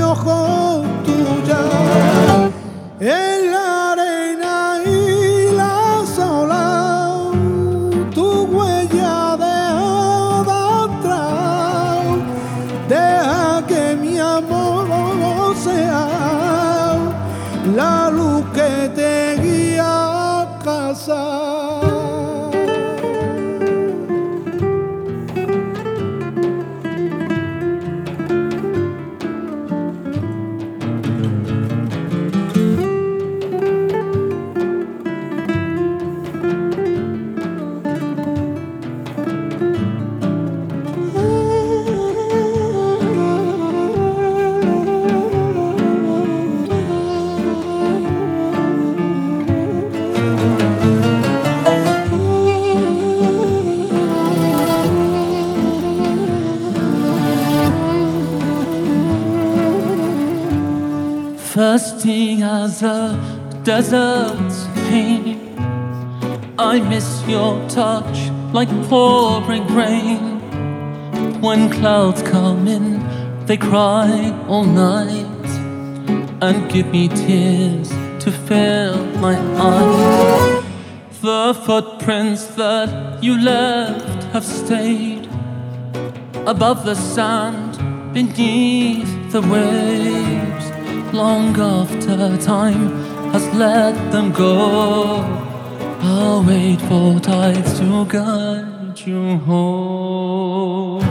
ojos tuya en la arena y la sola, tu huella deja atrás, deja que mi amor sea la luz que te guía a casa. Thirsty as a desert's pain, I miss your touch like pouring rain. When clouds come in, they cry all night and give me tears to fill my eyes. The footprints that you left have stayed above the sand, beneath the waves. Long after time has let them go, I'll wait for tides to guide you home.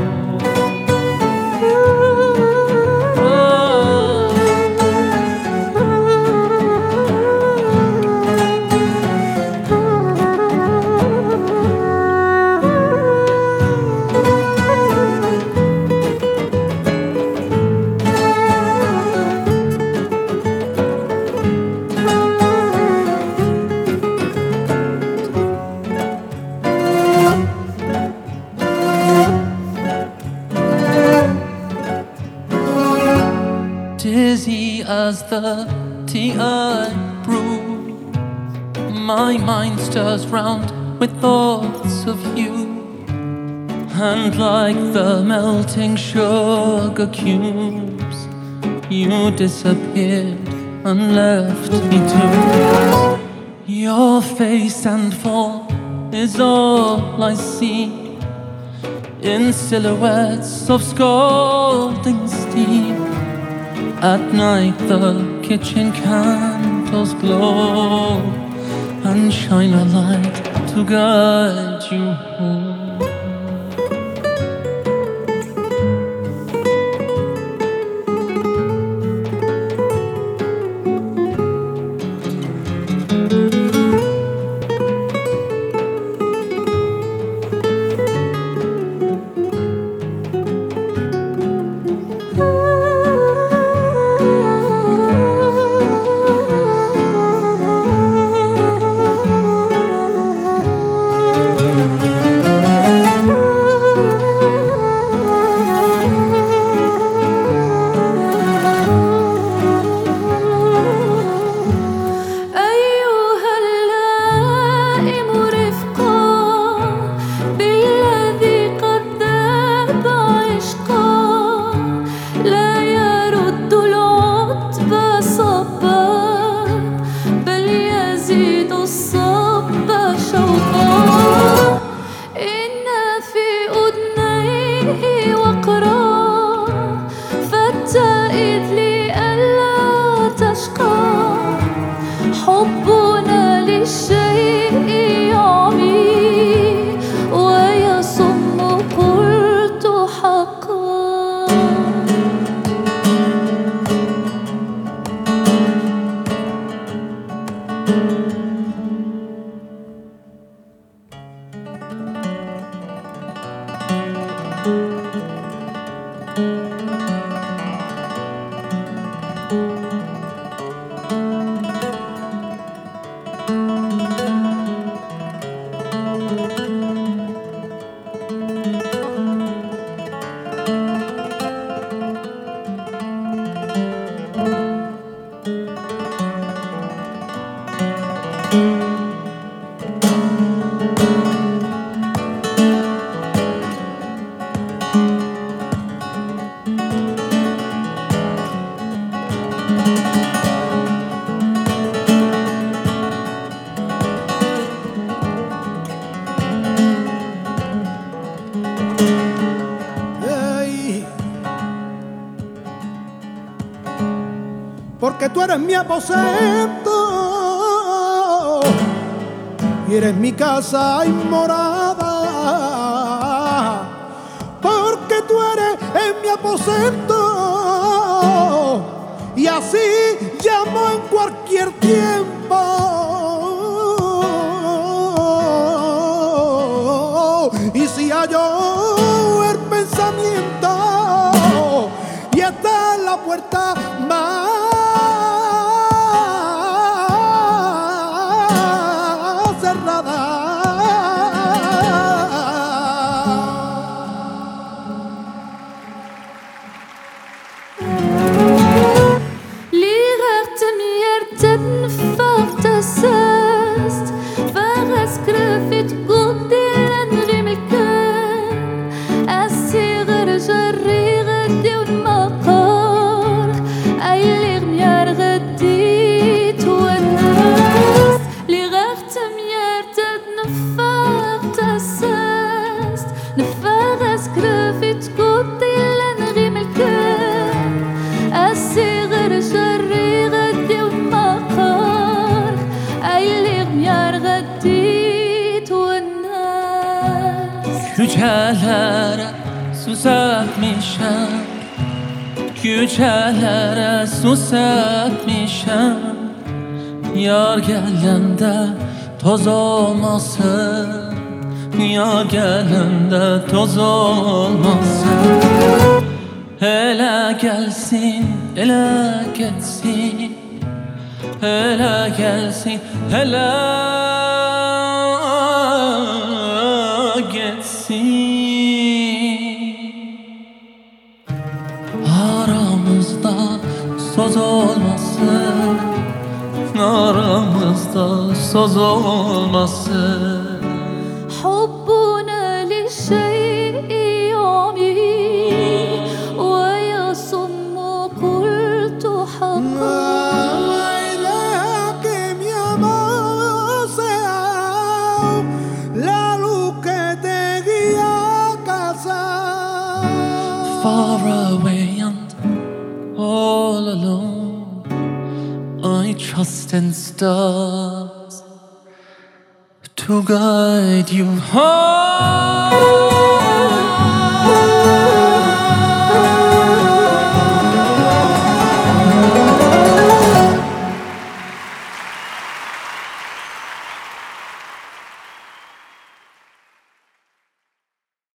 Dizzy as the tea I brew, my mind stirs round with thoughts of you. And like the melting sugar cubes, you disappeared and left me too. Your face and form is all I see, in silhouettes of scalding steam. At night the kitchen candles glow and shine a light to guide you home. mi aposento y eres mi casa y morada, porque tú eres en mi aposento y así llamo en cualquier tiempo. Y si hallo el pensamiento y está en la puerta más cerrada, Lighten hjertet fattest, for jeg skrevet godt i en rymmelkø. Jeg ser det jarrere det makar, jeg lir mjerde dit og en høst. Lighten hjertet fattest, for jeg skrevet godt i en rymmelkø. Jeg ser det jarrere det makar, jeg lir mjerde dit og en høst. Geceleri susatmışam, geceleri susatmışam. Yar gelende toz olmasın, yar gelende toz olmasın. Hele gelsin, hele geçsin, hele gelsin, hele geçsin. Aramızda söz olmasın, aramızda söz olmasın. حبنا للشيء يعمي ويصم قلت حقا. que mi amor sea la luz que te guía a casa. Far away and all alone, I trust in stars to guide you home.